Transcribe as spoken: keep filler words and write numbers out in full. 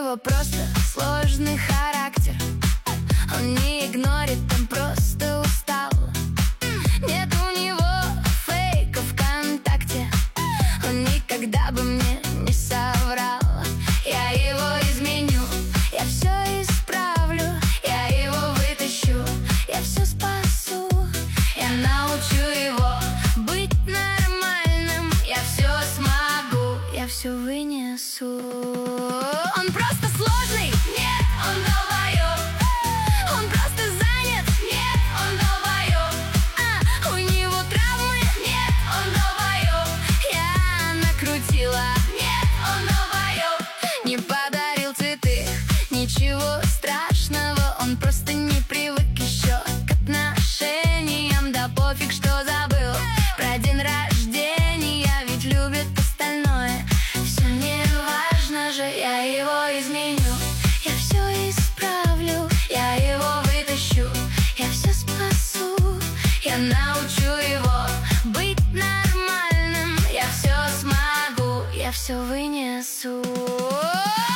него просто сложный характер. Он не игнорит, он просто устал. Нет у него фейка ВКонтакте. Он никогда бы мне не соврал. Я его изменю, я все исправлю, я его вытащу, я все спасу. Я научу его быть нормальным, я все смогу, я все вынесу. Он просто сложный, нет, он долбоёб. Он просто занят, нет, он долбоёб. А, у него травмы, нет, он долбоёб. Я накрутила, нет, он долбоёб. Не подарил цветы, ничего страшного. Он просто не привык еще к отношениям. Да пофиг, что забыл про день рождения, ведь любит остальное. Все не важно же, я его изменю, я все исправлю, я его вытащу, я все спасу. Я научу его быть нормальным, я все смогу, я все вынесу.